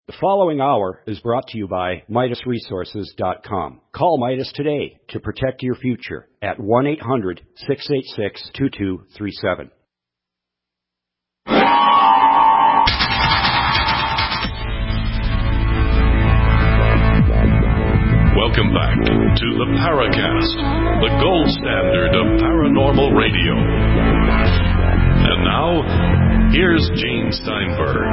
The following hour is brought to you by MidasResources.com. Call Midas today to protect your future at 1-800-686-2237. Welcome back to the Paracast, the gold standard of paranormal radio. And now, here's Gene Steinberg.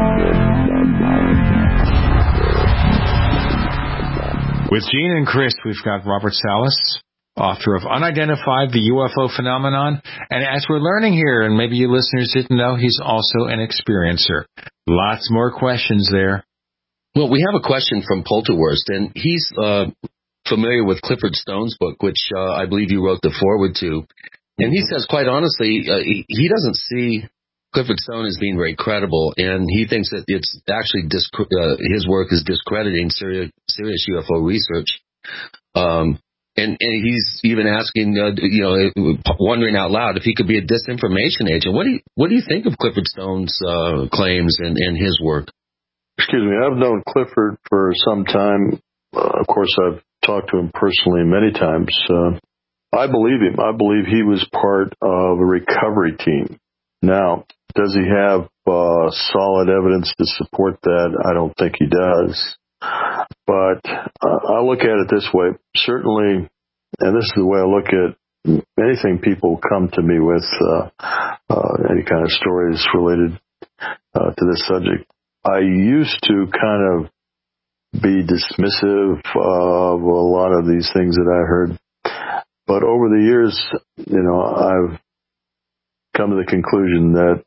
With Gene and Chris, we've got Robert Salas, author of Unidentified, the UFO Phenomenon. And as we're learning here, and maybe you listeners didn't know, he's also an experiencer. Lots more questions there. Well, we have a question from Polterwurst, and he's familiar with Clifford Stone's book, which I believe you wrote the foreword to. And he says, quite honestly, he doesn't see Clifford Stone as being very credible, and he thinks that it's actually his work is discrediting serious UFO research. And he's even asking, wondering out loud if he could be a disinformation agent. What do you think of Clifford Stone's claims and his work? Excuse me, I've known Clifford for some time. Of course, I've talked to him personally many times. I believe him. I believe he was part of a recovery team. Now, does he have solid evidence to support that? I don't think he does. But I look at it this way. Certainly, and this is the way I look at anything people come to me with, any kind of stories related to this subject. I used to kind of be dismissive of a lot of these things that I heard. But over the years, I've come to the conclusion that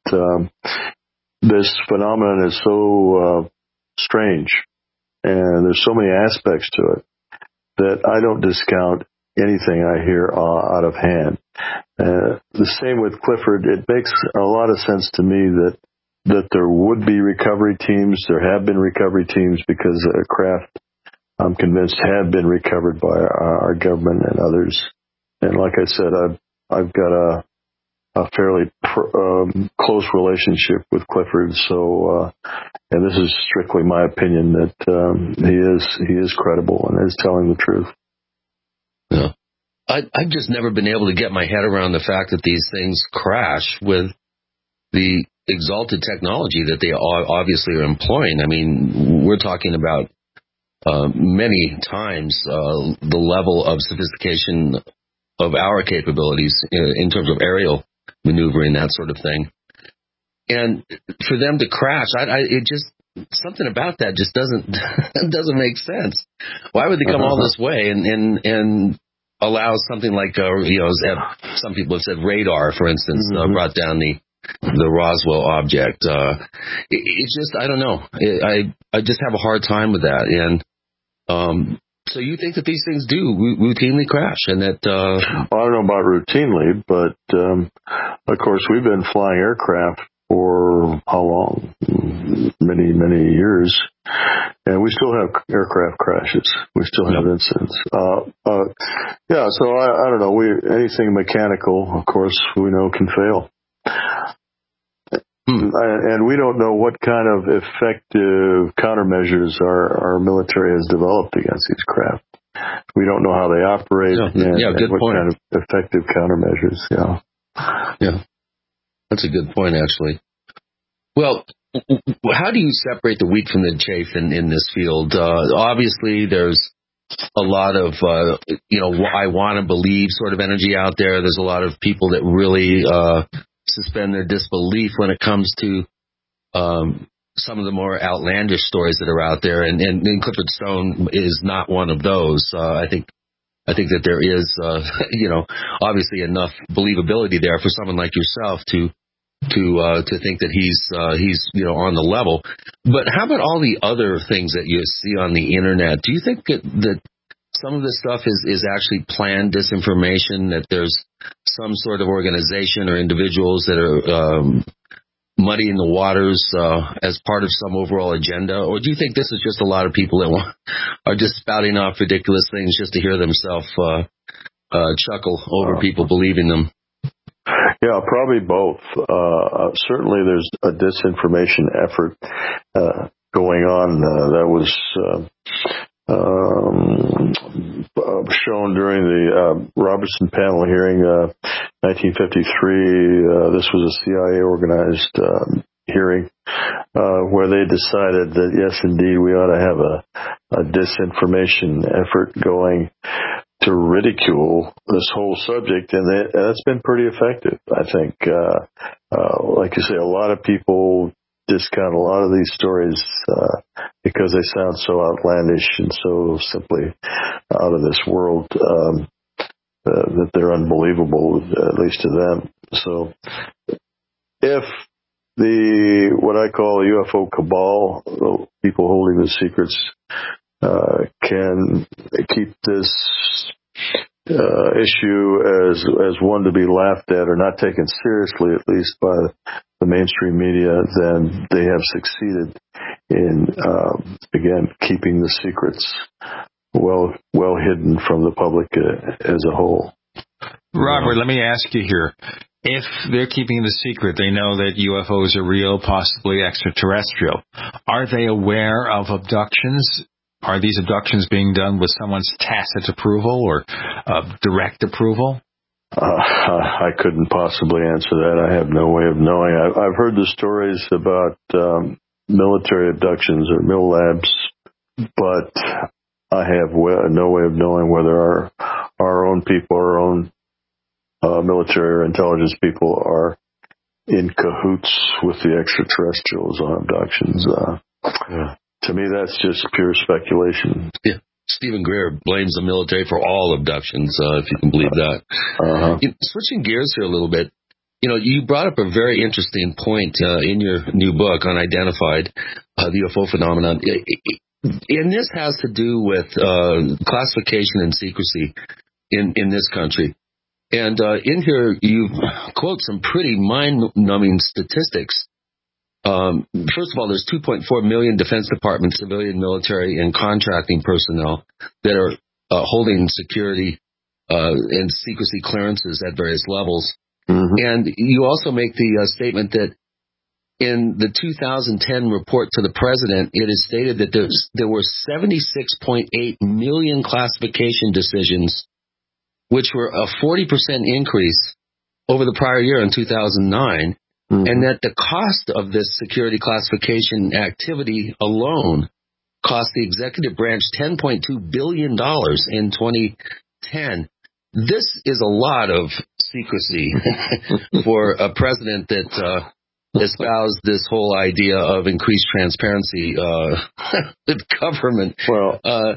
this phenomenon is so strange, and there's so many aspects to it, that I don't discount anything I hear out of hand. The same with Clifford. It makes a lot of sense to me that there would be recovery teams. There have been recovery teams because craft, I'm convinced, have been recovered by our government and others. And like I said, I've got a fairly close relationship with Clifford. So, and this is strictly my opinion, that he is credible and is telling the truth. Yeah. I've just never been able to get my head around the fact that these things crash with the exalted technology that they obviously are employing. I mean, we're talking about many times the level of sophistication of our capabilities in terms of aerial maneuvering, that sort of thing. And for them to crash, it just, something about that just doesn't make sense. Why would they come all this way and allow something like some people have said radar, for instance, brought down the Roswell object. It's just, I don't know. I just have a hard time with that. And so you think that these things do routinely crash, and that I don't know about routinely, but of course we've been flying aircraft for how long? Many, many years, and we still have aircraft crashes. We still have incidents. Yeah, so I don't know. Anything mechanical, of course, we know can fail. And we don't know what kind of effective countermeasures our military has developed against these craft. We don't know how they operate and what kind of effective countermeasures. Yeah, that's a good point, actually. Well, how do you separate the wheat from the chaff in this field? Obviously, there's a lot of, I want to believe sort of energy out there. There's a lot of people that really suspend their disbelief when it comes to some of the more outlandish stories that are out there, and Clifford Stone is not one of those. I think that there is, obviously enough believability there for someone like yourself to think that he's on the level. But how about all the other things that you see on the internet? Do you think that some of this stuff is actually planned disinformation, that there's some sort of organization or individuals that are muddying the waters as part of some overall agenda? Or do you think this is just a lot of people that are just spouting off ridiculous things just to hear themselves chuckle over people believing them? Yeah, probably both. Certainly there's a disinformation effort. going on. That was shown during the Robertson panel hearing, 1953. This was a CIA organized hearing where they decided that yes, indeed, we ought to have a disinformation effort going to ridicule this whole subject, and that's been pretty effective, I think. Like you say, a lot of people discount a lot of these stories because they sound so outlandish and so simply out of this world that they're unbelievable, at least to them. So if what I call UFO cabal, people holding the secrets, can keep this issue as one to be laughed at or not taken seriously, at least by the mainstream media, then they have succeeded in, again, keeping the secrets well hidden from the public as a whole. Robert, let me ask you here. If they're keeping the secret, they know that UFOs are real, possibly extraterrestrial. Are they aware of abductions? Are these abductions being done with someone's tacit approval or direct approval? I couldn't possibly answer that. I have no way of knowing. I've heard the stories about military abductions or mil labs, but I have no way of knowing whether our own people, our own military or intelligence people are in cahoots with the extraterrestrials on abductions. To me, that's just pure speculation. Yeah. Stephen Greer blames the military for all abductions, if you can believe that. Switching gears here a little bit, you brought up a very interesting point in your new book, Unidentified, the UFO phenomenon. And this has to do with classification and secrecy in this country. And in here, you quote some pretty mind-numbing statistics. First of all, there's 2.4 million Defense Department civilian, military, and contracting personnel that are holding security and secrecy clearances at various levels. Mm-hmm. And you also make the statement that in the 2010 report to the president, it is stated that there were 76.8 million classification decisions, which were a 40% increase over the prior year in 2009. Mm-hmm. And that the cost of this security classification activity alone cost the executive branch $10.2 billion in 2010. This is a lot of secrecy for a president that espoused this whole idea of increased transparency with government. Well,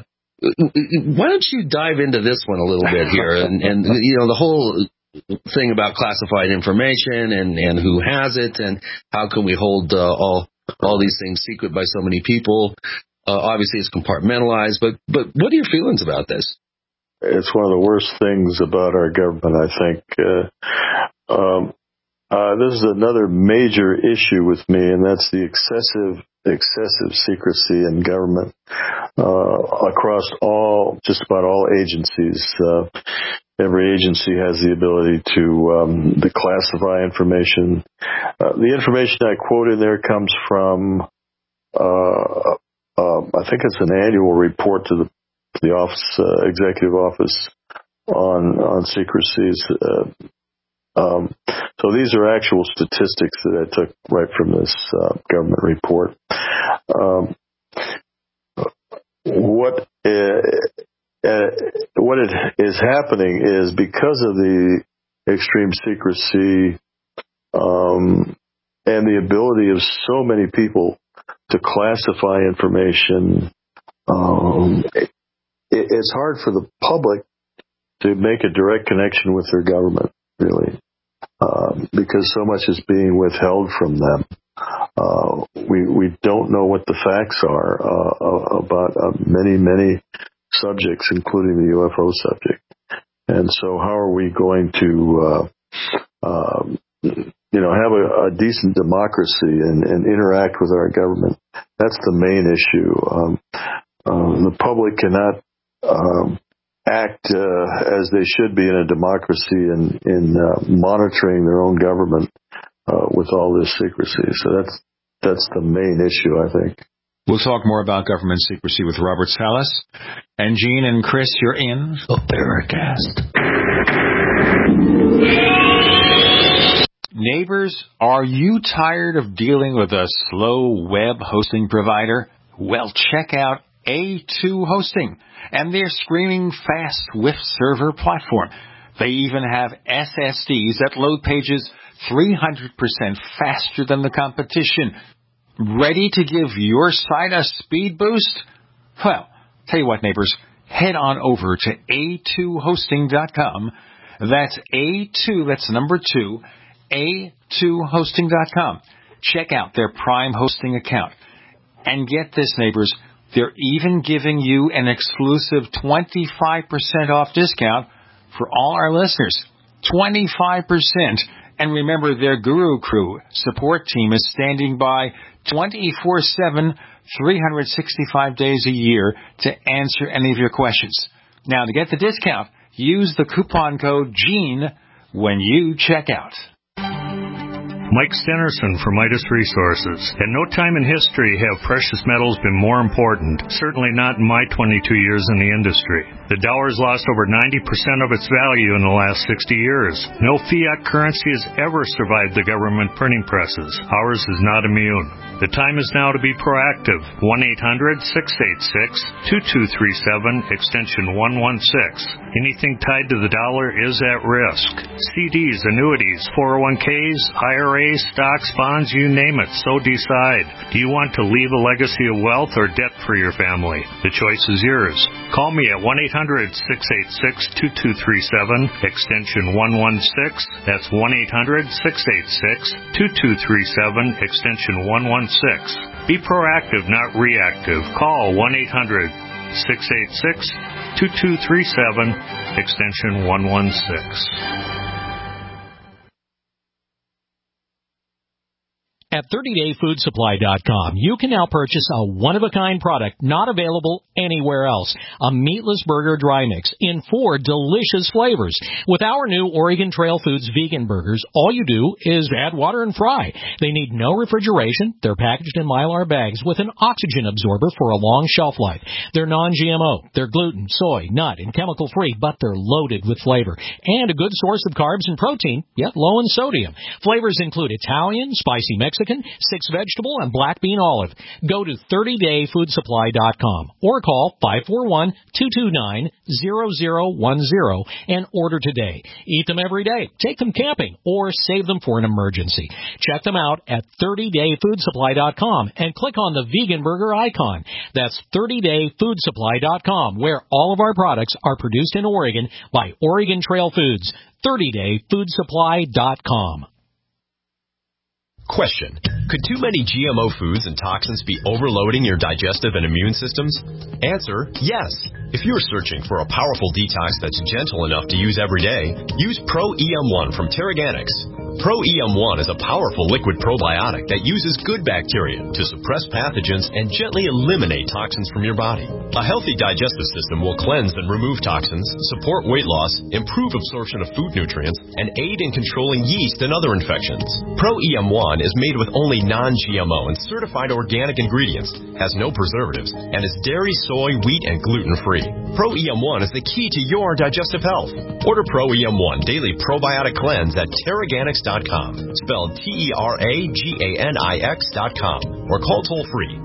why don't you dive into this one a little bit here? And the whole thing about classified information and who has it and how can we hold all these things secret by so many people. Obviously, it's compartmentalized, but what are your feelings about this? It's one of the worst things about our government, I think. This is another major issue with me, and that's the excessive secrecy in government across just about all agencies. Every agency has the ability to declassify information. The information I quoted there comes from, I think it's an annual report to the office, executive office on secrecies. So these are actual statistics that I took right from this government report. What is happening is because of the extreme secrecy and the ability of so many people to classify information, it's hard for the public to make a direct connection with their government, really, because so much is being withheld from them. We don't know what the facts are about many subjects, including the UFO subject. And so how are we going to, have a decent democracy and interact with our government? That's the main issue. The public cannot act as they should be in a democracy in monitoring their own government with all this secrecy. So that's the main issue, I think. We'll talk more about government secrecy with Robert Salas. And Gene and Chris, you're in the Paracast. Neighbors, are you tired of dealing with a slow web hosting provider? Well, check out A2 Hosting and their screaming fast Swift server platform. They even have SSDs that load pages 300% faster than the competition. Ready to give your site a speed boost? Well, tell you what, neighbors, head on over to a2hosting.com. That's A2, that's number 2, a2hosting.com. Check out their Prime hosting account. And get this, neighbors, they're even giving you an exclusive 25% off discount for all our listeners. 25%. And remember, their Guru Crew support team is standing by 24/7, 365 days a year to answer any of your questions. Now, to get the discount, use the coupon code GENE when you check out. Mike Stenerson for Midas Resources. At no time in history have precious metals been more important, certainly not in my 22 years in the industry. The dollar has lost over 90% of its value in the last 60 years. No fiat currency has ever survived the government printing presses. Ours is not immune. The time is now to be proactive. 1-800-686-2237, extension 116. Anything tied to the dollar is at risk. CDs, annuities, 401ks, IRAs, stocks, bonds, you name it, so decide. Do you want to leave a legacy of wealth or debt for your family? The choice is yours. Call me at 1-800-686-2237, extension 116. That's 1-800-686-2237, extension 116. Be proactive, not reactive. Call 1-800-686-2237, extension 116. At 30dayfoodsupply.com, you can now purchase a one-of-a-kind product not available anywhere else. A meatless burger dry mix in 4 delicious flavors. With our new Oregon Trail Foods vegan burgers, all you do is add water and fry. They need no refrigeration. They're packaged in Mylar bags with an oxygen absorber for a long shelf life. They're non-GMO. They're gluten, soy, nut, and chemical-free, but they're loaded with flavor. And a good source of carbs and protein, yet low in sodium. Flavors include Italian, spicy Mexican, 6-vegetable, and black bean olive. Go to 30dayfoodsupply.com or call 541-229-0010 and order today. Eat them every day, take them camping, or save them for an emergency. Check them out at 30dayfoodsupply.com and click on the vegan burger icon. That's 30dayfoodsupply.com, where all of our products are produced in Oregon by Oregon Trail Foods. 30dayfoodsupply.com. Question: could too many GMO foods and toxins be overloading your digestive and immune systems? Answer: yes. If you're searching for a powerful detox that's gentle enough to use every day, use Pro-EM1 from Terraganics. Pro-EM1 is a powerful liquid probiotic that uses good bacteria to suppress pathogens and gently eliminate toxins from your body. A healthy digestive system will cleanse and remove toxins, support weight loss, improve absorption of food nutrients, and aid in controlling yeast and other infections. Pro-EM1 is made with only non-GMO and certified organic ingredients, has no preservatives, and is dairy, soy, wheat, and gluten-free. Pro-EM1 is the key to your digestive health. Order Pro-EM1 Daily Probiotic Cleanse at Terraganics.com, spelled Terraganix.com, or call toll-free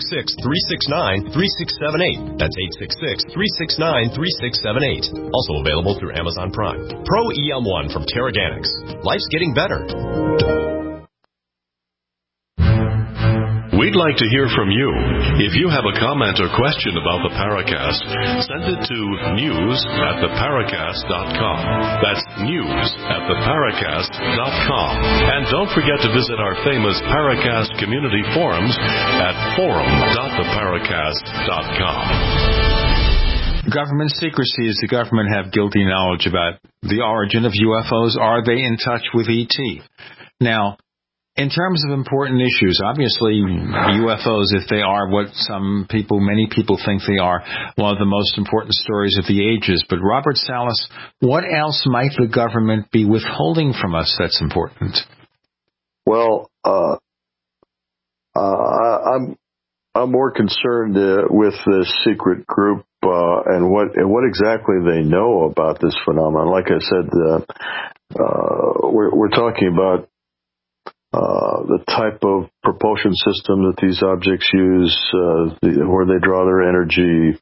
866-369-3678. That's 866-369-3678. Also available through Amazon Prime. Pro-EM1 from Terraganics. Life's getting better. We'd like to hear from you. If you have a comment or question about the Paracast, send it to news@theparacast.com. That's news@theparacast.com. And don't forget to visit our famous Paracast community forums at forum.theparacast.com. Government secrecy. Does the government have guilty knowledge about the origin of UFOs? Are they in touch with ET? Now, in terms of important issues, obviously UFOs, if they are what many people think they are, one of the most important stories of the ages. But Robert Salas, what else might the government be withholding from us that's important? Well, I I'm more concerned with this secret group and what exactly they know about this phenomenon. Like I said, we're talking about the type of propulsion system that these objects use, where they draw their energy.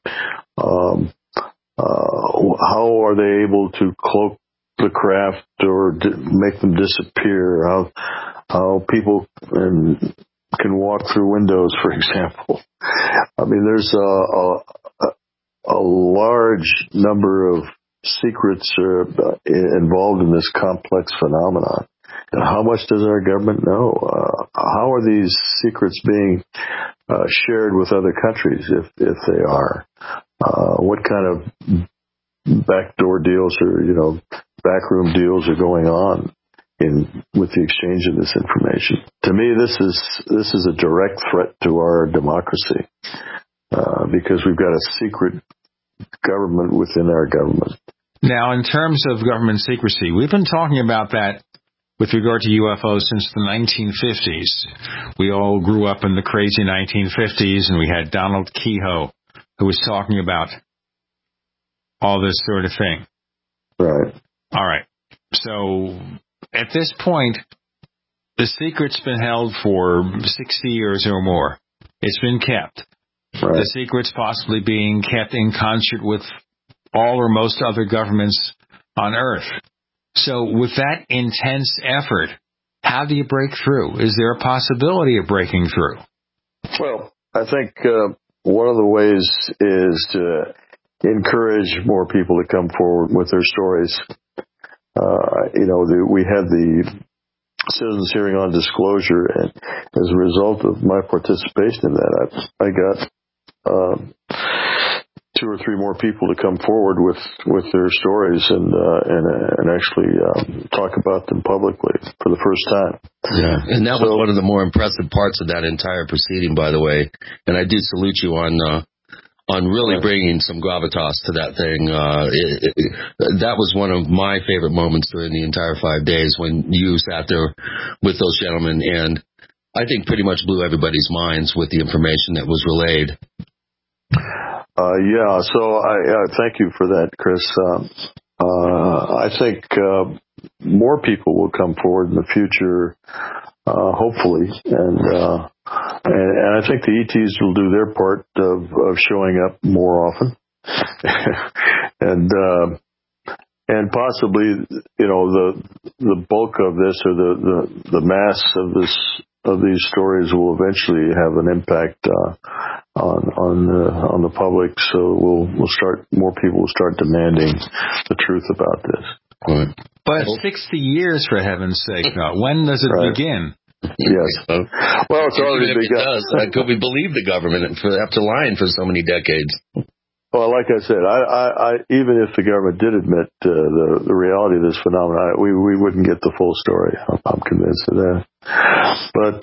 How are they able to cloak the craft or make them disappear? How people can walk through windows, for example. I mean, there's a large number of secrets involved in this complex phenomenon. And how much does our government know? How are these secrets being shared with other countries, if they are? What kind of backdoor deals or backroom deals are going on with the exchange of this information? To me, this is a direct threat to our democracy because we've got a secret government within our government. Now, in terms of government secrecy, we've been talking about that with regard to UFOs since the 1950s. We all grew up in the crazy 1950s, and we had Donald Kehoe, who was talking about all this sort of thing. Right. All right. So at this point, the secret's been held for 60 years or more. It's been kept. Right. The secret's possibly being kept in concert with all or most other governments on Earth. So with that intense effort, how do you break through? Is there a possibility of breaking through? Well, I think one of the ways is to encourage more people to come forward with their stories. We had the Citizens Hearing on Disclosure, and as a result of my participation in that, I got 2 or 3 more people to come forward with their stories and actually talk about them publicly for the first time. Yeah, and that was one of the more impressive parts of that entire proceeding, by the way. And I do salute you on really bringing some gravitas to that thing. That was one of my favorite moments during the entire 5 days when you sat there with those gentlemen, and I think pretty much blew everybody's minds with the information that was relayed. So I thank you for that, Chris. I think more people will come forward in the future, hopefully, and I think the ETs will do their part of showing up more often, and possibly, the bulk of this or the mass of these stories will eventually have an impact on the public. So more people will start demanding the truth about this. Right. But 60 years, for heaven's sake, when does it begin? Yes. Well, it's already begun. It does. Could we believe the government after lying for so many decades? Well, like I said, I even if the government did admit the reality of this phenomenon, we wouldn't get the full story. I'm convinced of that. But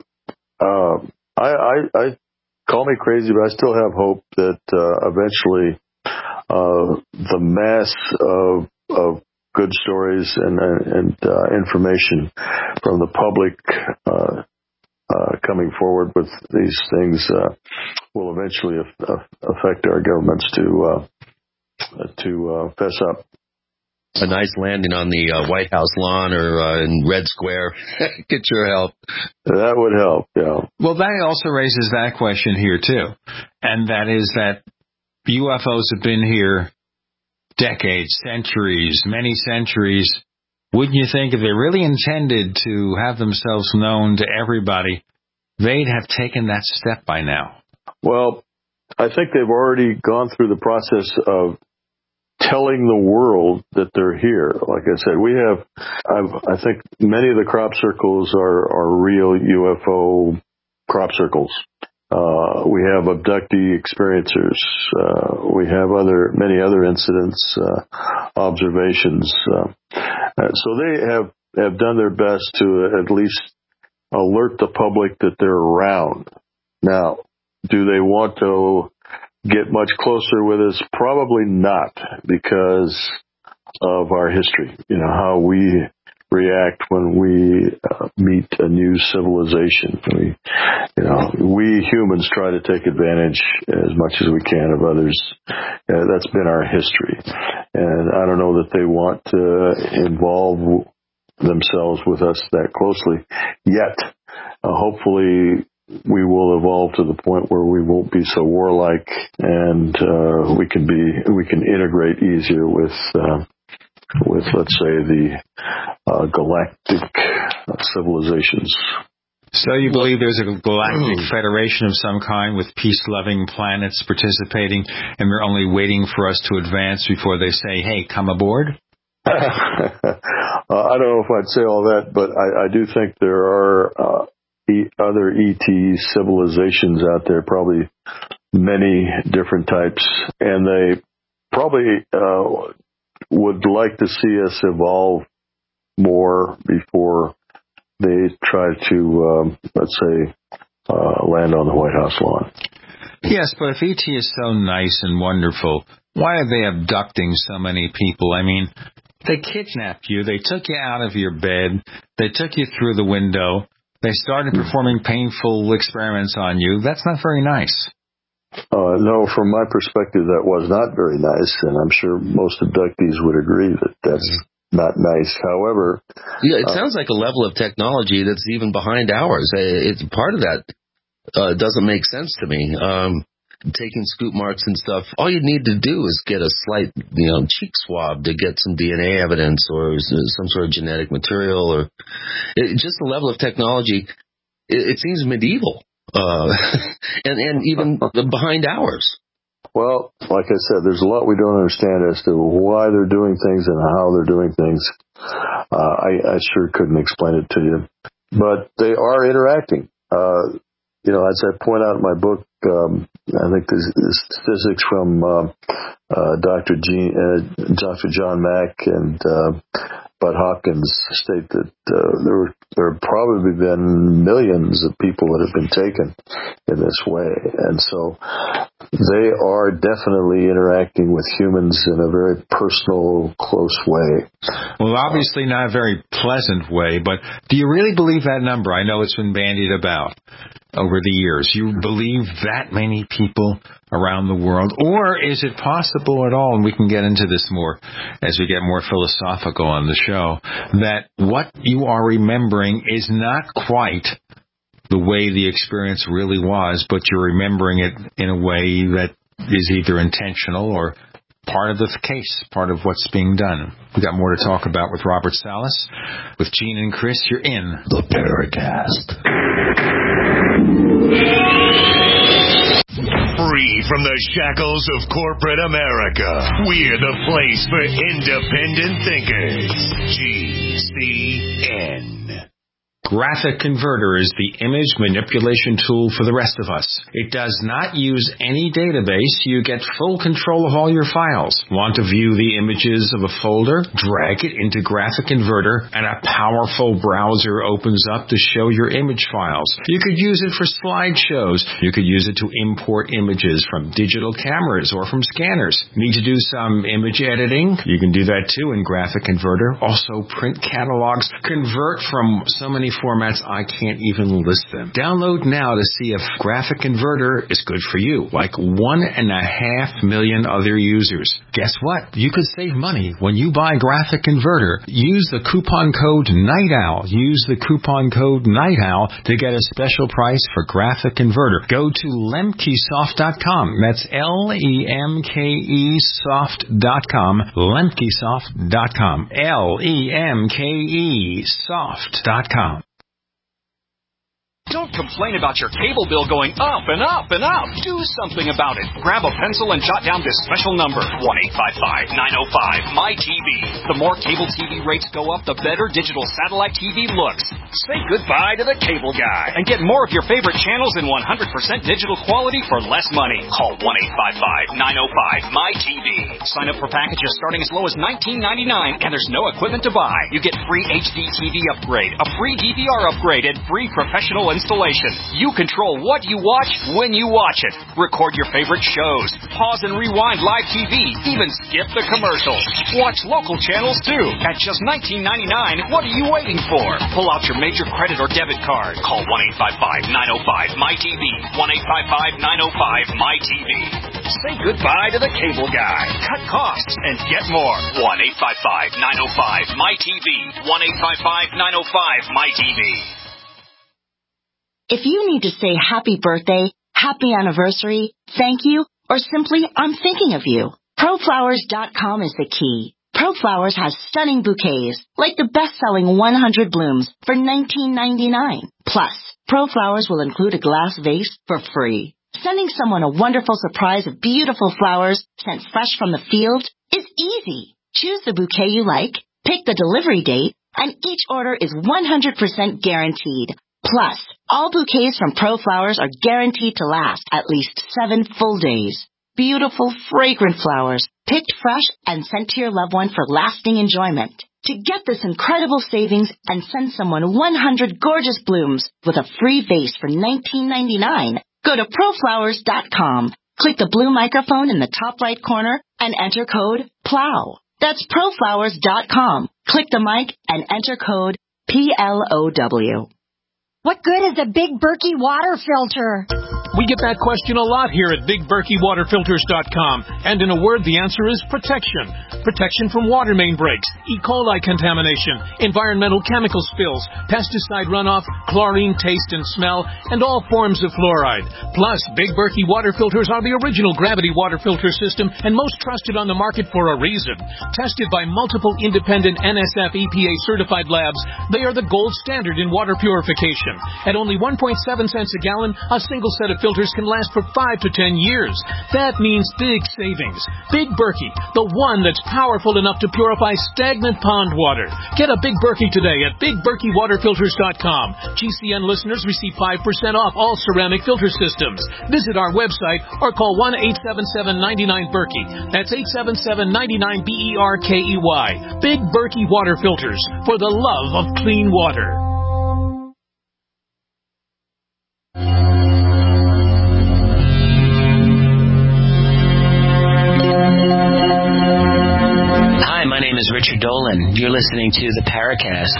I call me crazy, but I still have hope that eventually the mass of good stories and information from the public coming forward with these things will eventually affect our governments to fess up. A nice landing on the White House lawn or in Red Square. Get your help. That would help, yeah. Well, that also raises that question here, too. And that is that UFOs have been here decades, centuries, many centuries. Wouldn't you think if they really intended to have themselves known to everybody, they'd have taken that step by now? Well, I think they've already gone through the process of telling the world that they're here. Like I said, I think many of the crop circles are real UFO crop circles. We have abductee experiencers. We have many other incidents, observations. So they have done their best to at least alert the public that they're around. Now, do they want to get much closer with us? Probably not, because of our history. How we react when we meet a new civilization. We humans try to take advantage as much as we can of others. That's been our history. And I don't know that they want to involve themselves with us that closely yet. Hopefully we will evolve to the point where we won't be so warlike, and we can integrate easier with let's say the galactic civilizations. So you believe there's a galactic federation of some kind with peace-loving planets participating, and they're only waiting for us to advance before they say, "Hey, come aboard"? I don't know if I'd say all that, but I do think there are other ET civilizations out there, probably many different types, and they probably would like to see us evolve more before they try to, let's say, land on the White House lawn. Yes, but if ET is so nice and wonderful, why are they abducting so many people? I mean, they kidnapped you, they took you out of your bed, they took you through the window, they started performing painful experiments on you. That's not very nice. No, from my perspective, that was not very nice, and I'm sure most abductees would agree that that's not nice. However... Yeah, it sounds like a level of technology that's even behind ours. It's part of that doesn't make sense to me. Taking scoop marks and stuff, all you need to do is get a slight, cheek swab to get some DNA evidence or some sort of genetic material, or just the level of technology. It seems medieval. And even behind ours. Well, like I said, there's a lot we don't understand as to why they're doing things and how they're doing things. I sure couldn't explain it to you. But they are interacting. As I point out in my book, I think the statistics from Dr. John Mack and Bud Hopkins state that there have probably been millions of people that have been taken in this way. And so they are definitely interacting with humans in a very personal, close way. Well, obviously not a very pleasant way, but do you really believe that number? I know it's been bandied about over the years. You believe that many people around the world? Or is it possible at all, and we can get into this more as we get more philosophical on the show, that what you are remembering is not quite the way the experience really was, but you're remembering it in a way that is either intentional or part of the case, part of what's being done? We got more to talk about with Robert Salas. With Gene and Chris, you're in the Paracast. Free from the shackles of corporate America, we're the place for independent thinkers. GCN. Graphic Converter is the image manipulation tool for the rest of us. It does not use any database. You get full control of all your files. Want to view the images of a folder? Drag it into Graphic Converter and a powerful browser opens up to show your image files. You could use it for slideshows. You could use it to import images from digital cameras or from scanners. Need to do some image editing? You can do that too in Graphic Converter. Also print catalogs. Convert from so many formats I can't even list them. Download now to see if Graphic Converter is good for you, like 1.5 million other users. Guess what? You could save money when you buy Graphic Converter. Use the coupon code NIGHTOWL. Use the coupon code NIGHTOWL to get a special price for Graphic Converter. Go to lemkesoft.com. That's LEMKEsoft.com. Lemkesoft.com. LEMKEsoft.com. Don't complain about your cable bill going up and up and up. Do something about it. Grab a pencil and jot down this special number, 1-855-905-MY-TV. The more cable TV rates go up, the better digital satellite TV looks. Say goodbye to the cable guy and get more of your favorite channels in 100% digital quality for less money. Call 1-855-905-MY-TV. Sign up for packages starting as low as $19.99, and there's no equipment to buy. You get free HD TV upgrade, a free DVR upgrade, and free professional installation. You control what you watch when you watch it. Record your favorite shows. Pause and rewind live TV. Even skip the commercials. Watch local channels too. At just $19.99, what are you waiting for? Pull out your major credit or debit card. Call 1-855-905-MyTV. 1-855-905-MyTV. Say goodbye to the cable guy. Cut costs and get more. 1-855-905-MyTV. 1-855-905-MyTV. If you need to say happy birthday, happy anniversary, thank you, or simply I'm thinking of you, ProFlowers.com is the key. ProFlowers has stunning bouquets, like the best-selling 100 blooms for $19.99. Plus, ProFlowers will include a glass vase for free. Sending someone a wonderful surprise of beautiful flowers sent fresh from the field is easy. Choose the bouquet you like, pick the delivery date, and each order is 100% guaranteed. Plus, all bouquets from ProFlowers are guaranteed to last at least 7 full days. Beautiful, fragrant flowers, picked fresh and sent to your loved one for lasting enjoyment. To get this incredible savings and send someone 100 gorgeous blooms with a free vase for $19.99, go to ProFlowers.com. Click the blue microphone in the top right corner and enter code PLOW. That's ProFlowers.com. Click the mic and enter code PLOW. What good is a Big Berkey water filter? We get that question a lot here at BigBerkeyWaterFilters.com. And in a word, the answer is protection. Protection from water main breaks, E. coli contamination, environmental chemical spills, pesticide runoff, chlorine taste and smell, and all forms of fluoride. Plus, Big Berkey water filters are the original gravity water filter system and most trusted on the market for a reason. Tested by multiple independent NSF EPA certified labs, they are the gold standard in water purification. At only 1.7 cents a gallon, a single set of filters can last for 5 to 10 years. That means big savings. Big Berkey, the one that's powerful enough to purify stagnant pond water. Get a Big Berkey today at BigBerkeyWaterFilters.com. GCN listeners receive 5% off all ceramic filter systems. Visit our website or call 1-877-99-BERKEY. That's 877-99-BERKEY. Big Berkey Water Filters, for the love of clean water. Hi, my name is Richard Dolan. You're listening to the Paracast.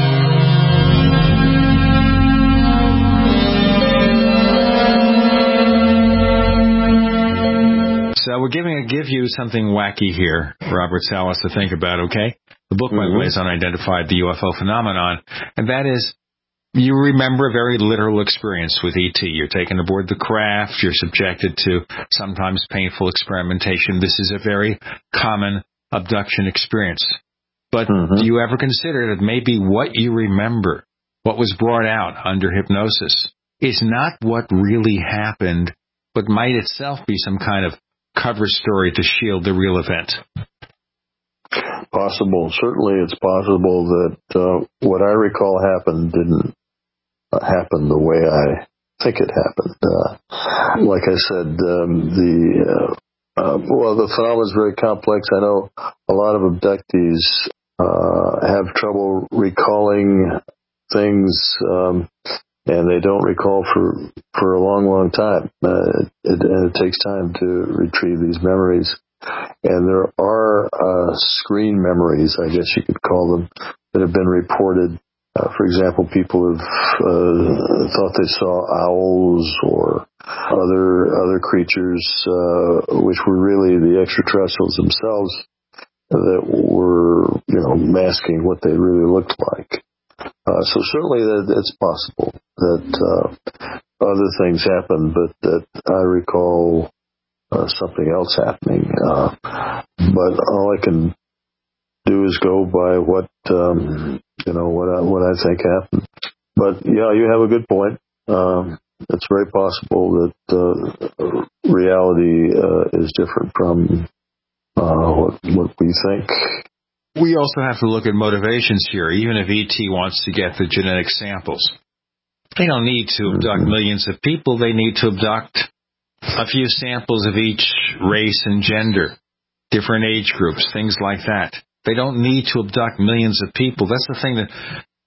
So we're give you something wacky here, Robert Salas, to think about, okay? The book, by the way, is Unidentified, the UFO Phenomenon, and that is, you remember a very literal experience with E.T. You're taken aboard the craft, you're subjected to sometimes painful experimentation. This is a very common abduction experience. But do you ever consider that maybe what you remember, what was brought out under hypnosis, is not what really happened, but might itself be some kind of cover story to shield the real event? Possible. Certainly it's possible that what I recall happened didn't happen the way I think it happened. Like I said, the phenomenon is very complex. I know a lot of abductees have trouble recalling things, and they don't recall for a long, long time. It takes time to retrieve these memories. And there are screen memories, I guess you could call them, that have been reported. For example, people have thought they saw owls or other creatures, which were really the extraterrestrials themselves that were, masking what they really looked like. So certainly it's possible that other things happened, but that I recall something else happening. But all I can do is go by what I think happened. But yeah, you have a good point. It's very possible that reality is different from what we think. We also have to look at motivations here. Even if E.T. wants to get the genetic samples, they don't need to abduct millions of people. They need to abduct a few samples of each race and gender, different age groups, things like that. They don't need to abduct millions of people. That's the thing that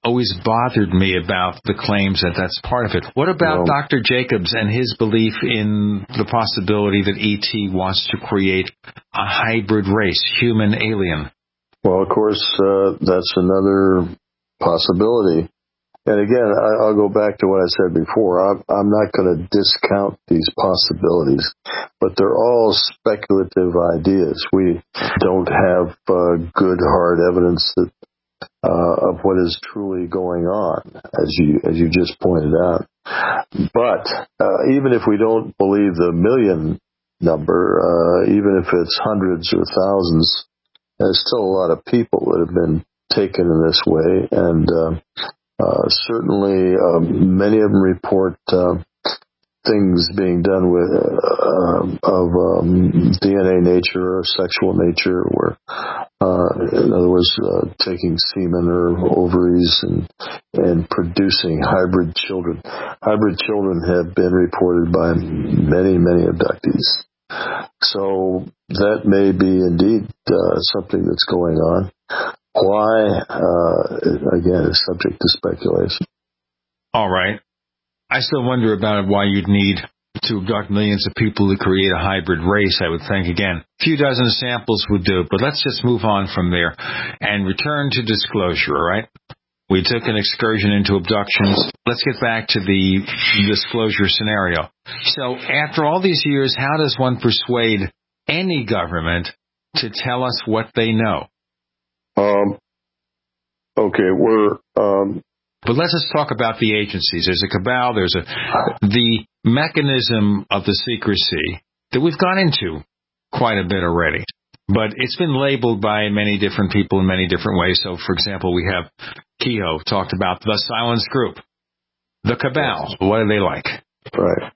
always bothered me about the claims that that's part of it. What about Dr. Jacobs and his belief in the possibility that E.T. wants to create a hybrid race, human-alien? Well, of course, that's another possibility. And again, I'll go back to what I said before. I'm not going to discount these possibilities, but they're all speculative ideas. We don't have good, hard evidence that of what is truly going on, as you just pointed out. But even if we don't believe the million number, even if it's hundreds or thousands, there's still a lot of people that have been taken in this way, and certainly many of them report things being done with of DNA nature or sexual nature, where in other words, taking semen or ovaries and producing hybrid children. Hybrid children have been reported by many abductees. So that may be indeed something that's going on. Why, again, is subject to speculation. All right. I still wonder about why you'd need to abduct millions of people to create a hybrid race, I would think. Again, a few dozen samples would do, but let's just move on from there and return to disclosure, all right? We took an excursion into abductions. Let's get back to the disclosure scenario. So after all these years, how does one persuade any government to tell us what they know? But let's just talk about the agencies. There's a cabal. There's the mechanism of the secrecy that we've gone into quite a bit already. But it's been labeled by many different people in many different ways. So, for example, we have Kehoe talked about the Silence Group, the cabal. What are they like? Right.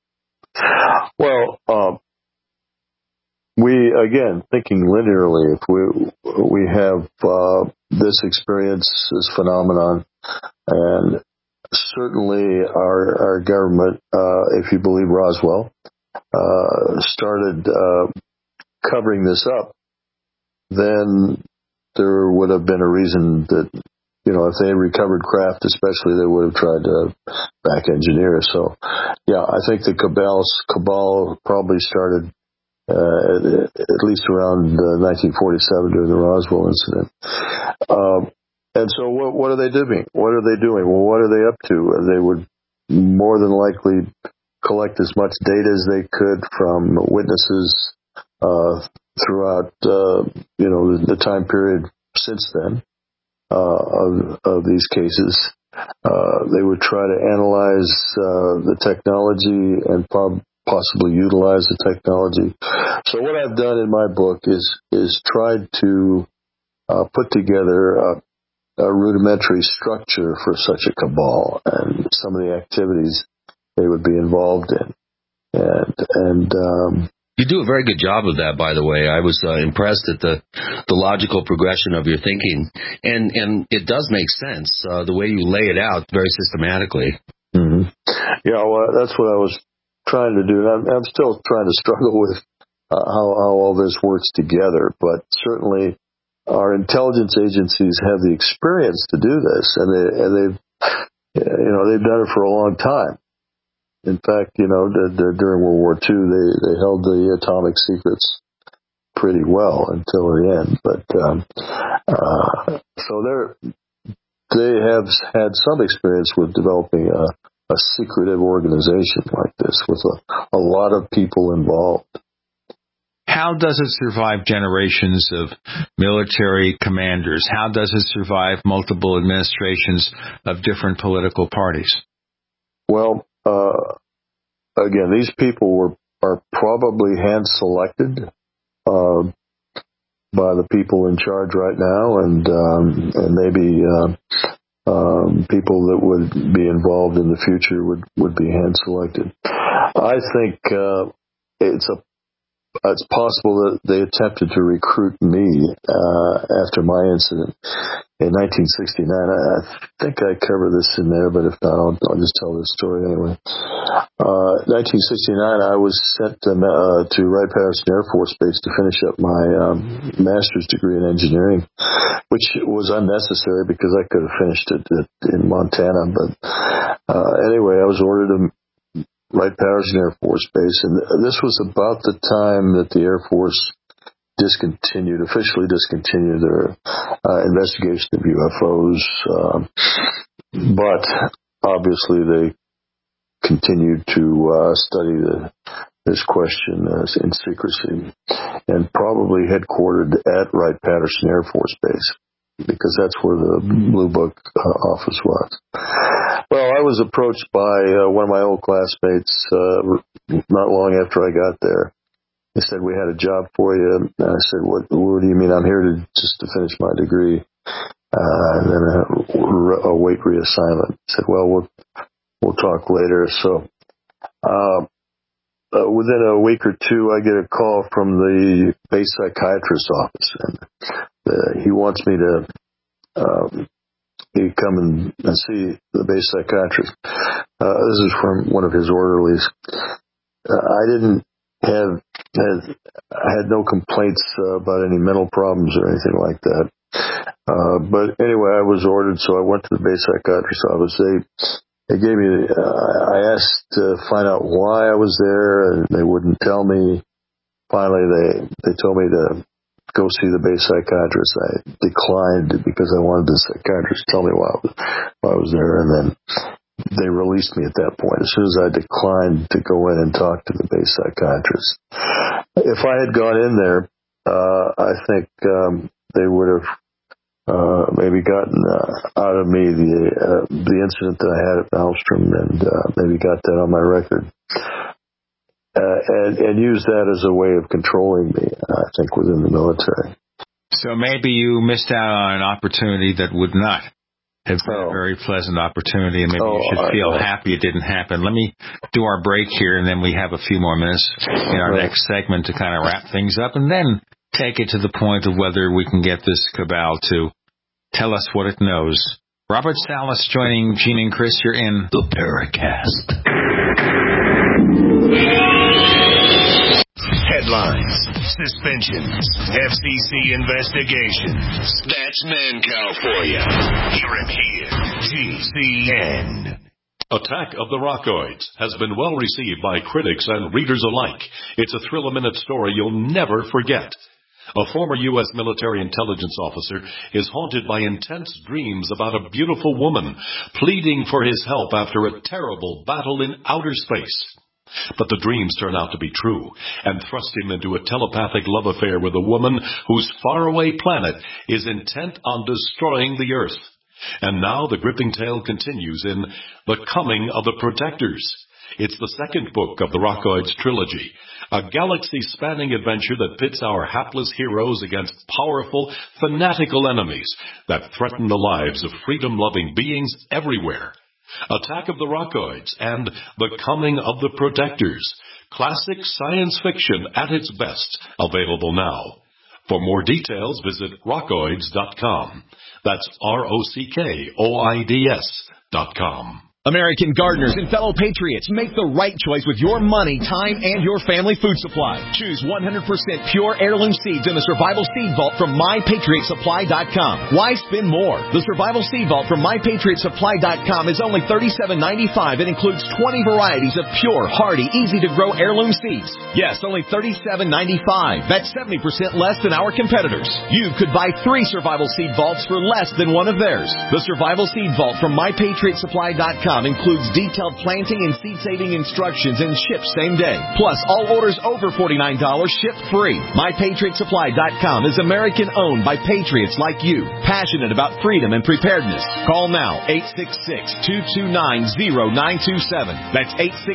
Well, we, again, thinking linearly, if we have this experience, this phenomenon, and certainly our government, if you believe Roswell, started covering this up, then there would have been a reason that, if they had recovered craft especially, they would have tried to back engineer. So, yeah, I think the cabal probably started at least around 1947 during the Roswell incident. And so what are they doing? What are they doing? Well, what are they up to? They would more than likely collect as much data as they could from witnesses throughout, the time period since then of these cases. They would try to analyze the technology and possibly utilize the technology. So what I've done in my book is tried to put together a rudimentary structure for such a cabal and some of the activities they would be involved in. And you do a very good job of that, by the way. I was impressed at the logical progression of your thinking, and it does make sense the way you lay it out very systematically. Mm-hmm. Yeah, well, that's what I was trying to do. I'm still trying to struggle with how all this works together, but certainly our intelligence agencies have the experience to do this, and they've done it for a long time. In fact, during World War II, they held the atomic secrets pretty well until the end. But so they have had some experience with developing a secretive organization like this with a lot of people involved. How does it survive generations of military commanders? How does it survive multiple administrations of different political parties? Well, again, these people are probably hand-selected by the people in charge right now, and maybe people that would be involved in the future would be hand-selected. I think it's possible that they attempted to recruit me after my incident in 1969. I think I cover this in there, but if not, I'll just tell this story anyway. 1969, I was sent to Wright-Patterson Air Force Base to finish up my master's degree in engineering. which was unnecessary because I could have finished it in Montana. But anyway, I was ordered to Wright-Patterson Air Force Base, and this was about the time that the Air Force officially discontinued their investigation of UFOs. But obviously they continued to study this question in secrecy, and probably headquartered at Wright-Patterson Air Force Base, because that's where the Blue Book office was. Well, I was approached by one of my old classmates not long after I got there. They said, "We had a job for you." And I said, what do you mean? I'm here to finish my degree and then await reassignment. I said, "Well, we'll talk later." So within a week or two, I get a call from the base psychiatrist's office, and he wants me to come and see the base psychiatrist. This is from one of his orderlies. I had no complaints about any mental problems or anything like that. But anyway, I was ordered, so I went to the base psychiatrist's office. They gave me, I asked to find out why I was there, and they wouldn't tell me. Finally, they told me to go see the base psychiatrist. I declined because I wanted the psychiatrist to tell me why I was there, and then they released me at that point. As soon as I declined to go in and talk to the base psychiatrist. If I had gone in there, I think they would have maybe gotten out of me the incident that I had at Malmstrom, and maybe got that on my record, and used that as a way of controlling me, I think, within the military. So maybe you missed out on an opportunity that would not have been a very pleasant opportunity, and maybe you should feel happy it didn't happen. Let me do our break here, and then we have a few more minutes in our next segment to kind of wrap things up, and then take it to the point of whether we can get this cabal to tell us what it knows. Robert Salas joining Gene and Chris. You're in the Paracast. Headlines, suspensions, FCC investigations. That's Mancow for you. Hear him here. GCN. Attack of the Rockoids has been well received by critics and readers alike. It's a thrill-a-minute story you'll never forget. A former U.S. military intelligence officer is haunted by intense dreams about a beautiful woman pleading for his help after a terrible battle in outer space. But the dreams turn out to be true and thrust him into a telepathic love affair with a woman whose faraway planet is intent on destroying the Earth. And now the gripping tale continues in The Coming of the Protectors. It's the second book of the Rockoids trilogy, a galaxy-spanning adventure that pits our hapless heroes against powerful, fanatical enemies that threaten the lives of freedom-loving beings everywhere. Attack of the Rockoids and The Coming of the Protectors. Classic science fiction at its best. Available now. For more details, visit rockoids.com. That's ROCKOIDS.com. American gardeners and fellow patriots, make the right choice with your money, time, and your family food supply. Choose 100% pure heirloom seeds in the Survival Seed Vault from MyPatriotSupply.com. Why spend more? The Survival Seed Vault from MyPatriotSupply.com is only $37.95 and includes 20 varieties of pure, hardy, easy-to-grow heirloom seeds. Yes, only $37.95. That's 70% less than our competitors. You could buy 3 Survival Seed Vaults for less than one of theirs. The Survival Seed Vault from MyPatriotSupply.com includes detailed planting and seed-saving instructions and ships same day. Plus, all orders over $49 ship free. MyPatriotSupply.com is American-owned by patriots like you, passionate about freedom and preparedness. Call now, 866-229-0927. That's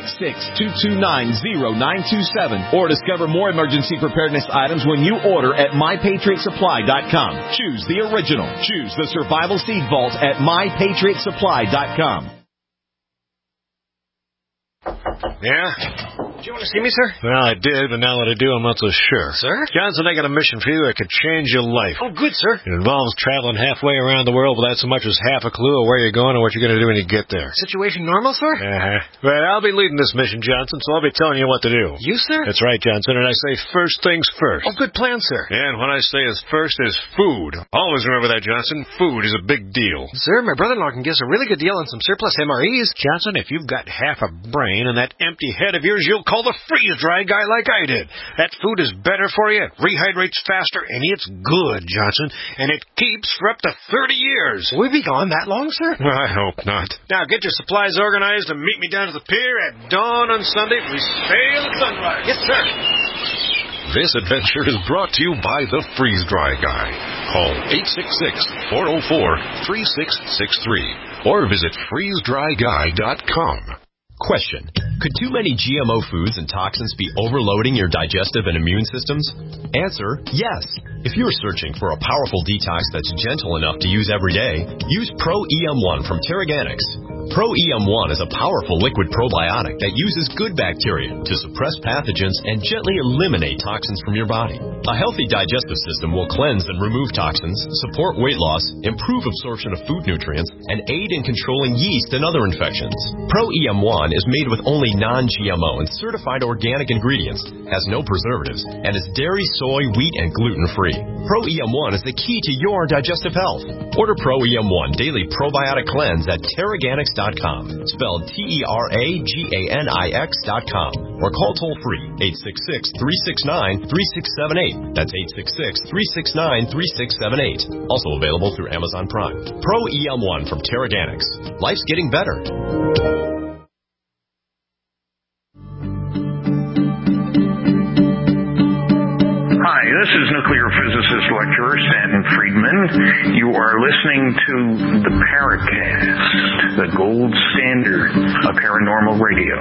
866-229-0927. Or discover more emergency preparedness items when you order at MyPatriotSupply.com. Choose the original. Choose the Survival Seed Vault at MyPatriotSupply.com. Yeah? Did you want to see me, sir? Well, I did, but now that I do, I'm not so sure. Sir? Johnson, I got a mission for you that could change your life. Oh, good, sir. It involves traveling halfway around the world without so much as half a clue of where you're going or what you're going to do when you get there. Situation normal, sir? Well, I'll be leading this mission, Johnson, so I'll be telling you what to do. You, sir? That's right, Johnson, and I say first things first. Oh, good plan, sir. And when I say is first is food. Always remember that, Johnson. Food is a big deal. Sir, my brother-in-law can give us a really good deal on some surplus MREs. Johnson, if you've got half a brain and that empty head of yours, you'll call the freeze-dry guy like I did. That food is better for you, rehydrates faster, and it's good, Johnson. And it keeps for up to 30 years. Will we be gone that long, sir? Well, I hope not. Now, get your supplies organized and meet me down to the pier at dawn on Sunday. We sail at sunrise. Yes, sir. This adventure is brought to you by the Freeze-Dry Guy. Call 866-404-3663 or visit freezedryguy.com. Question. Could too many GMO foods and toxins be overloading your digestive and immune systems? Answer, yes. If you're searching for a powerful detox that's gentle enough to use every day, use Pro-EM1 from Terraganics. Pro-EM1 is a powerful liquid probiotic that uses good bacteria to suppress pathogens and gently eliminate toxins from your body. A healthy digestive system will cleanse and remove toxins, support weight loss, improve absorption of food nutrients, and aid in controlling yeast and other infections. Pro-EM1 is made with only non-GMO and certified organic ingredients, has no preservatives, and is dairy, soy, wheat, and gluten-free. Pro-EM1 is the key to your digestive health. Order Pro-EM1 Daily Probiotic Cleanse at Terraganics.com, spelled Terraganix.com, or call toll-free 866-369-3678. That's 866-369-3678. Also available through Amazon Prime. Pro-EM1 from Terraganics. Life's getting better. Hi, this is nuclear physicist lecturer Stanton Friedman. You are listening to the Paracast, the gold standard of paranormal radio.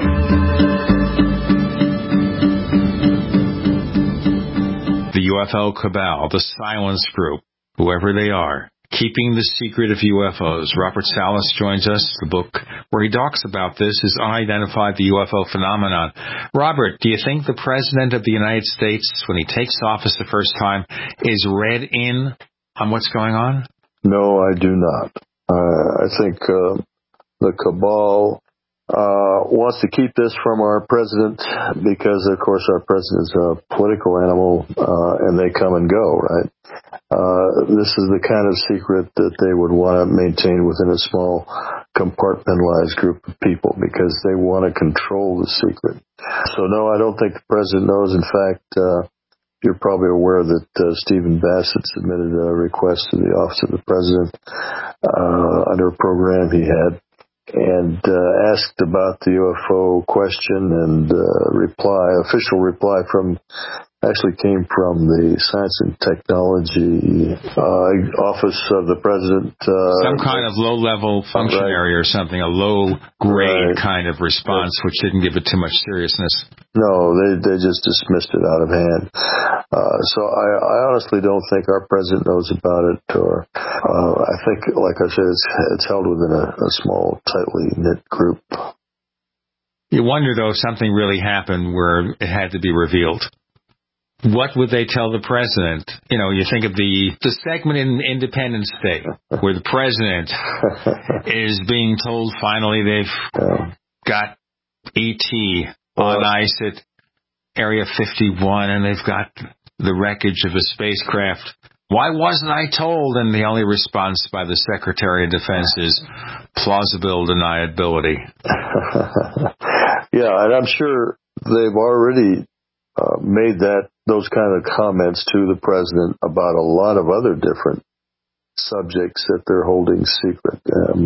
The UFO cabal, the silence group, whoever they are, keeping the secret of UFOs. Robert Salas joins us. The book where he talks about this is Unidentified, the UFO Phenomenon. Robert, do you think the President of the United States, when he takes office the first time, is read in on what's going on? No, I do not. I think the cabal wants to keep this from our president because, of course, our president is a political animal, and they come and go, right? This is the kind of secret that they would want to maintain within a small compartmentalized group of people because they want to control the secret. So, no, I don't think the president knows. In fact, you're probably aware that Stephen Bassett submitted a request to the Office of the President under a program he had and asked about the UFO question, and official reply actually came from the Science and Technology Office of the President. Some kind of low-level functionary or something, a low-grade kind of response, which didn't give it too much seriousness. No, they just dismissed it out of hand. So I honestly don't think our president knows about it, or I think, like I said, it's held within a small, tightly knit group. You wonder, though, if something really happened where it had to be revealed. What would they tell the president? You know, you think of the segment in Independence Day where the president is being told finally they've got E.T. on ice at Area 51 and they've got the wreckage of a spacecraft. Why wasn't I told? And the only response by the Secretary of Defense is plausible deniability. Yeah, and I'm sure they've already made those kind of comments to the president about a lot of other different subjects that they're holding secret.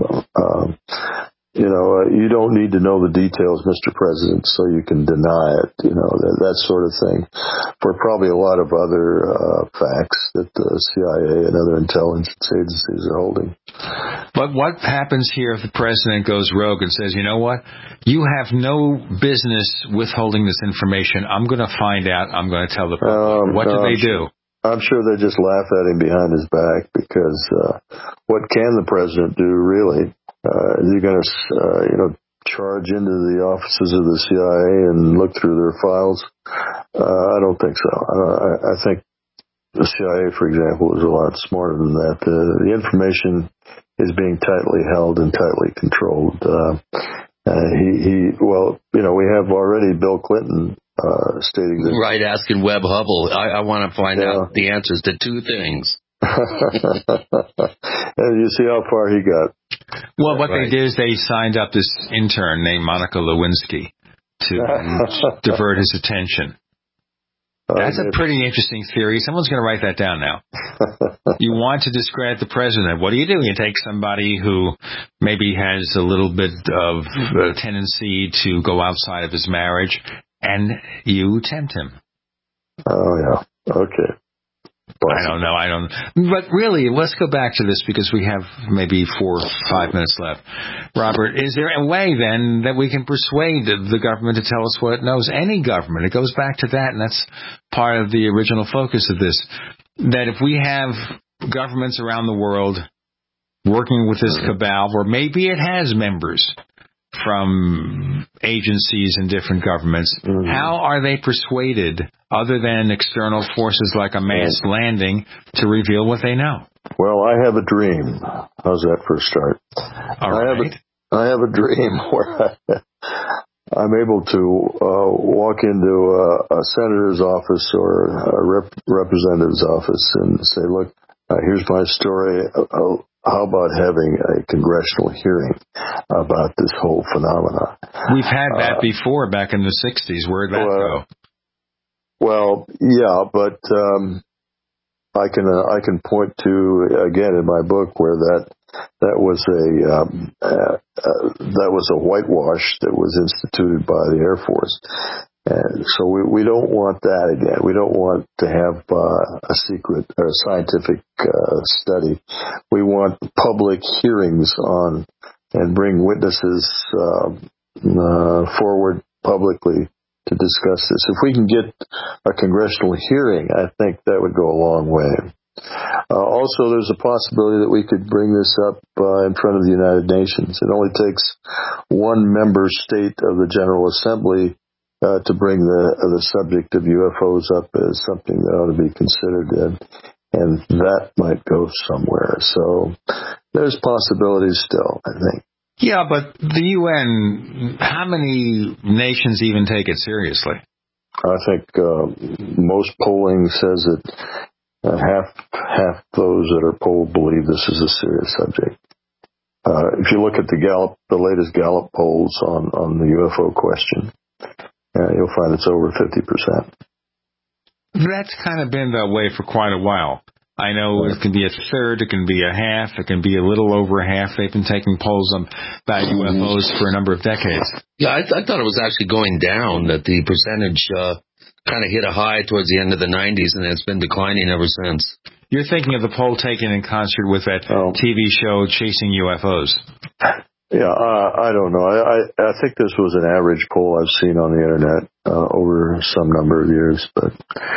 You don't need to know the details, Mr. President, so you can deny it, that sort of thing, for probably a lot of other facts that the CIA and other intelligence agencies are holding. But what happens here if the president goes rogue and says, you know what, you have no business withholding this information. I'm going to find out. I'm going to tell the public. What do they do? I'm sure they just laugh at him behind his back because what can the president do, really? Is he going to, charge into the offices of the CIA and look through their files? I don't think so. I think the CIA, for example, is a lot smarter than that. The information is being tightly held and tightly controlled. We have already Bill Clinton stating that. Right, asking Webb Hubbell. I want to find out the answers to two things. And you see how far he got. Well, what they did is they signed up this intern named Monica Lewinsky to divert his attention. That's a pretty interesting theory. Someone's going to write that down now. You want to discredit the president. What do? You take somebody who maybe has a little bit of a tendency to go outside of his marriage, and you tempt him. Oh, yeah. Okay. I don't know. But really, let's go back to this because we have maybe 4 or 5 minutes left. Robert, is there a way then that we can persuade the government to tell us what it knows? Any government. It goes back to that, and that's part of the original focus of this. That if we have governments around the world working with this cabal, or maybe it has members from agencies and different governments, how are they persuaded, other than external forces like a mass landing, to reveal what they know? Well, I have a dream. How's that for a start? I have a dream where I'm able to walk into a senator's office or a representative's office and say, look, here's my story. How about having a congressional hearing about this whole phenomenon? We've had that before back in the 60s. Where'd that go? Well, yeah, but I can point to, again, in my book where that was a whitewash that was instituted by the Air Force. And so we don't want that again. We don't want to have a secret or a scientific study. We want public hearings on and bring witnesses forward publicly to discuss this. If we can get a congressional hearing, I think that would go a long way. Also, there's a possibility that we could bring this up in front of the United Nations. It only takes one member state of the General Assembly to bring the subject of UFOs up as something that ought to be considered, and that might go somewhere. So there's possibilities still, I think. Yeah, but the UN, how many nations even take it seriously? I think most polling says that half those that are polled believe this is a serious subject. If you look at the latest Gallup polls on the UFO question, you'll find it's over 50%. That's kind of been that way for quite a while. I know it can be a third, it can be a half, it can be a little over a half. They've been taking polls about UFOs for a number of decades. Yeah, I thought it was actually going down, that the percentage kind of hit a high towards the end of the 90s, and it's been declining ever since. You're thinking of the poll taken in concert with that TV show Chasing UFOs. Yeah, I don't know. I think this was an average poll I've seen on the internet over some number of years, but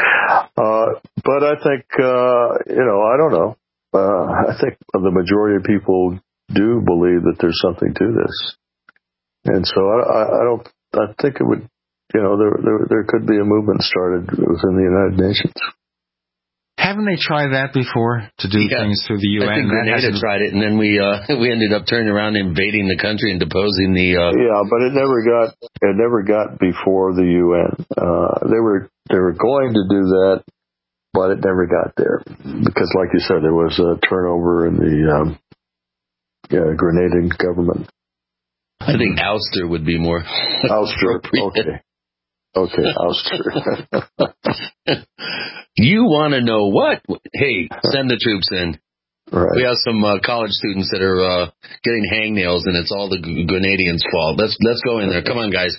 I think I don't know. I think the majority of people do believe that there's something to this, and so I think it would. There could be a movement started within the United Nations. Haven't they tried that before, to do things through the UN? I think Grenada tried it, and then we ended up turning around and invading the country and deposing the. Yeah, but it never got before the UN. They were going to do that, but it never got there because, like you said, there was a turnover in the Grenadian government. I think ouster would be more. Ouster, okay, ouster. You want to know what? Hey, send the troops in. Right. We have some college students that are getting hangnails, and it's all the Grenadians' fault. Let's go in there. Come on, guys.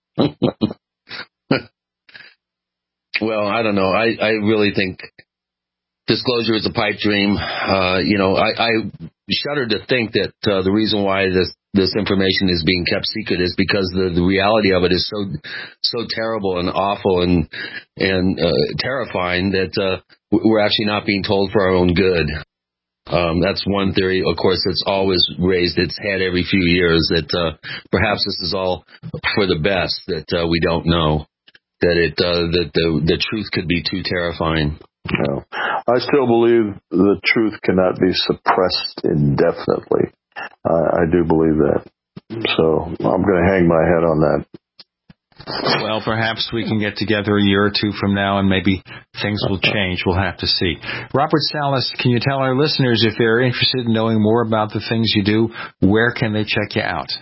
Well, I don't know. I really think disclosure is a pipe dream. I shudder to think that the reason why this information is being kept secret is because the reality of it is so terrible and awful and terrifying that we're actually not being told for our own good. That's one theory. Of course, it's always raised its head every few years that perhaps this is all for the best, that we don't know, that the truth could be too terrifying. No. I still believe the truth cannot be suppressed indefinitely. I do believe that. So I'm going to hang my head on that. Well, perhaps we can get together a year or two from now and maybe things will change. We'll have to see. Robert Salas, can you tell our listeners, if they're interested in knowing more about the things you do, where can they check you out?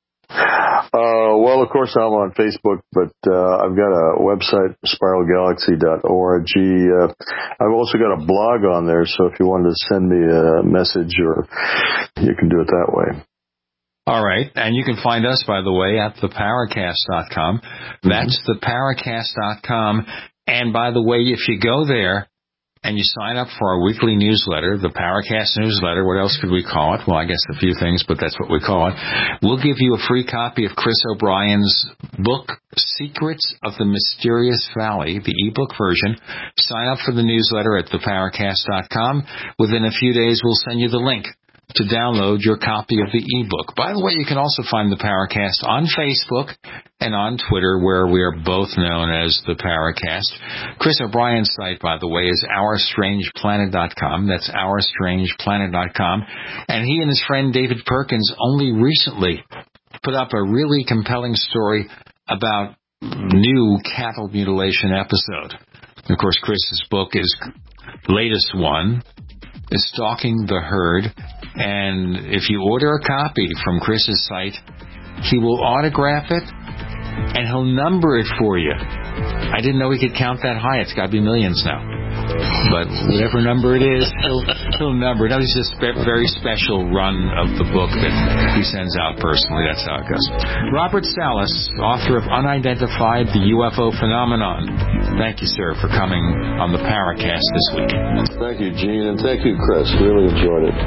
Well, of course, I'm on Facebook, but I've got a website, spiralgalaxy.org. I've also got a blog on there, so if you wanted to send me a message, or you can do it that way. All right, and you can find us, by the way, at theparacast.com. That's theparacast.com. And by the way, if you go there and you sign up for our weekly newsletter, the Paracast newsletter, what else could we call it? Well, I guess a few things, but that's what we call it. We'll give you a free copy of Chris O'Brien's book, Secrets of the Mysterious Valley, the ebook version. Sign up for the newsletter at theparacast.com. Within a few days, we'll send you the link to download your copy of the ebook. By the way, you can also find the Paracast on Facebook and on Twitter, where we are both known as the Paracast. Chris O'Brien's site, by the way, is OurStrangePlanet.com. That's OurStrangePlanet.com. And he and his friend David Perkins only recently put up a really compelling story about new cattle mutilation episode. Of course, Chris's book is the latest one, is Stalking the Herd. And if you order a copy from Chris's site, he will autograph it and he'll number it for you. I didn't know he could count that high. It's got to be millions now. But whatever number it is, he'll number it. Now, this is a very special run of the book that he sends out personally. That's how it goes. Robert Salas, author of Unidentified, the UFO Phenomenon. Thank you, sir, for coming on the Paracast this week. Thank you, Gene, and thank you, Chris. Really enjoyed it.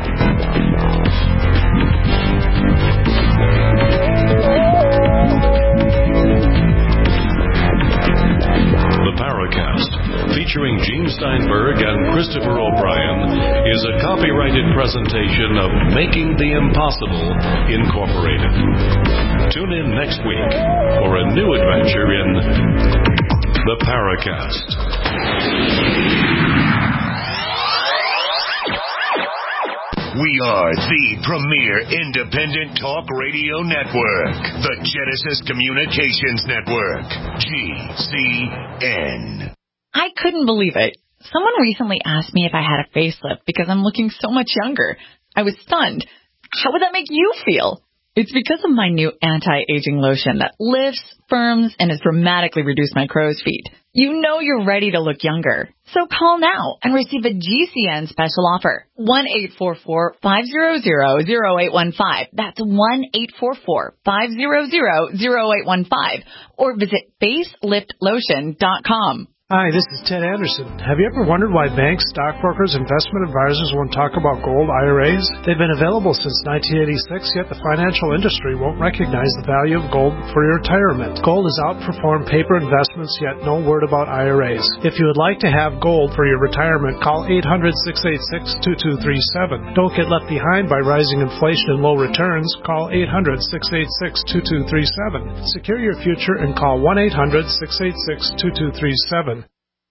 The Paracast, featuring Gene Steinberg and Christopher O'Brien, is a copyrighted presentation of Making the Impossible, Incorporated. Tune in next week for a new adventure in The Paracast. We are the premier independent talk radio network, the Genesis Communications Network, GCN. I couldn't believe it. Someone recently asked me if I had a facelift because I'm looking so much younger. I was stunned. How would that make you feel? It's because of my new anti-aging lotion that lifts, firms, and has dramatically reduced my crow's feet. You know you're ready to look younger. So call now and receive a GCN special offer. 1-844-500-0815. That's 1-844-500-0815. Or visit faceliftlotion.com. Hi, this is Ted Anderson. Have you ever wondered why banks, stockbrokers, investment advisors won't talk about gold IRAs? They've been available since 1986, yet the financial industry won't recognize the value of gold for your retirement. Gold has outperformed paper investments, yet no word about IRAs. If you would like to have gold for your retirement, call 800-686-2237. Don't get left behind by rising inflation and low returns. Call 800-686-2237. Secure your future and call 1-800-686-2237.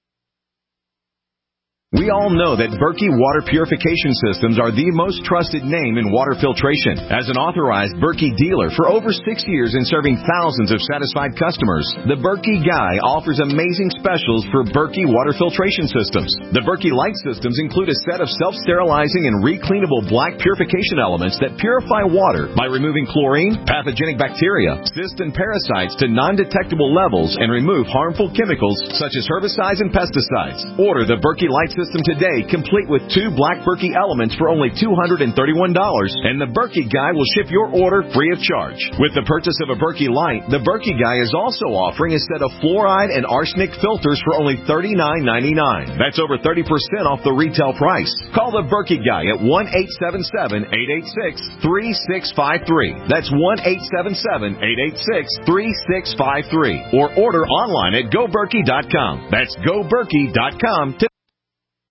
We all know that Berkey Water Purification Systems are the most trusted name in water filtration. As an authorized Berkey dealer for over 6 years and serving thousands of satisfied customers, the Berkey Guy offers amazing specials for Berkey Water Filtration Systems. The Berkey Light Systems include a set of self-sterilizing and recleanable black purification elements that purify water by removing chlorine, pathogenic bacteria, cysts, and parasites to non-detectable levels and remove harmful chemicals such as herbicides and pesticides. Order the Berkey Light System today, complete with 2 black Berkey elements for only $231, and the Berkey Guy will ship your order free of charge. With the purchase of a Berkey Light, the Berkey Guy is also offering a set of fluoride and arsenic filters for only $39.99. That's over 30% off the retail price. Call the Berkey Guy at 1-877-886-3653. That's 1-877-886-3653. Or order online at GoBerkey.com. That's GoBerkey.com.